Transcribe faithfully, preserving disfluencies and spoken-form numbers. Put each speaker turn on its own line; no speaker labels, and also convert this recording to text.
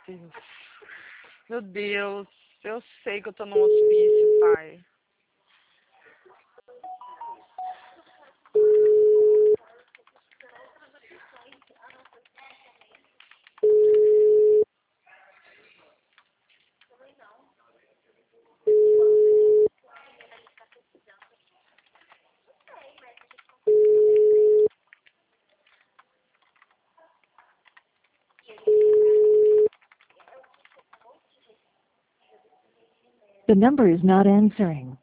Deus. Meu Deus, eu sei que eu tô no hospício, pai.
The number is not answering.